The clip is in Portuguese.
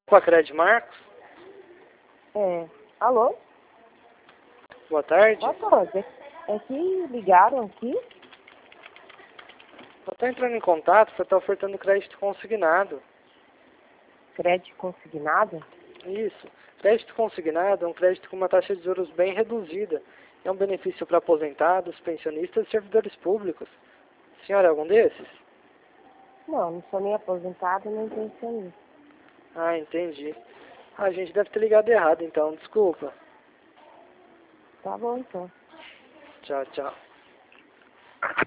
Com a Cred Marcos? Alô? Boa tarde. Boa tarde. É que ligaram aqui? Eu estou entrando em contato, você está ofertando crédito consignado. Crédito consignado? Isso. Crédito consignado é um crédito com uma taxa de juros bem reduzida. É um benefício para aposentados, pensionistas e servidores públicos. Senhora, é algum desses? Não sou nem aposentado nem pensionista. Ah, entendi. A gente deve ter ligado errado então, desculpa. Tá bom, então. Tchau, tchau.